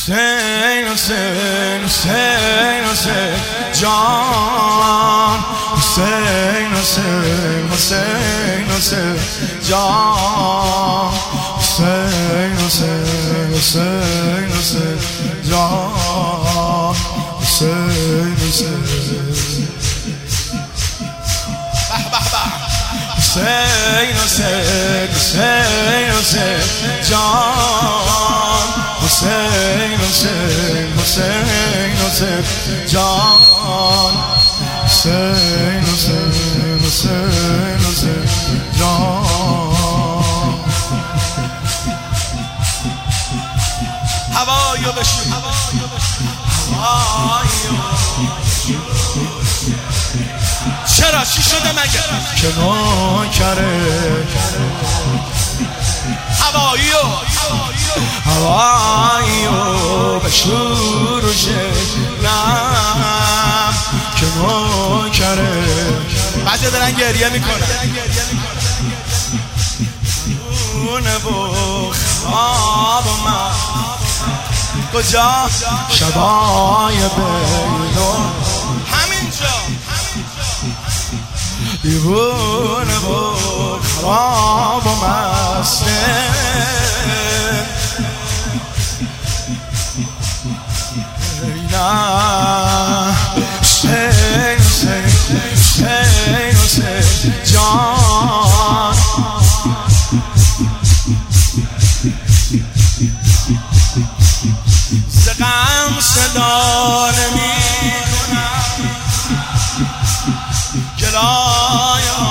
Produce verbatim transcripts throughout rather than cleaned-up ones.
حسین حسین حسین حسین جان حسین حسین حسین حسین جان حسین حسین حسین حسین جان حسین حسین حسین حسین حسین حسین جان حسین حسین حسین حسین جان حسین حسین حسین حسین جان هوایو بشو هوایو چرا چی شده مگه که نوکره هوایو هوایو بشور شنم که نوکره بعضی دارن گریه میکنن اونه و خواب من کجا شبای بیدو همینجا دیوونه و خراب و مسته نه حسین حسین حسین حسین جان ز غم صدا نمی کنم گلایا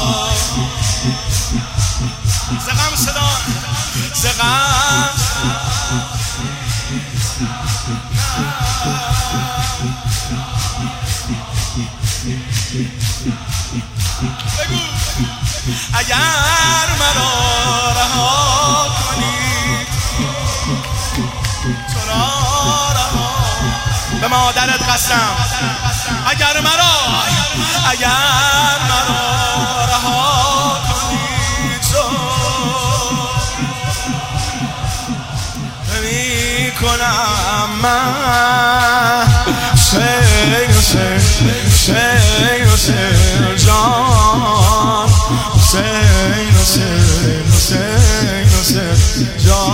ز غم صدا ز غم بگو اگر مرا رها کنی تو را رها به مادرت قسم اگر مرا اگر مرا رها کنی تو نمی کنم من حسین حسین حسین حسین جان حسین حسین حسین حسین جان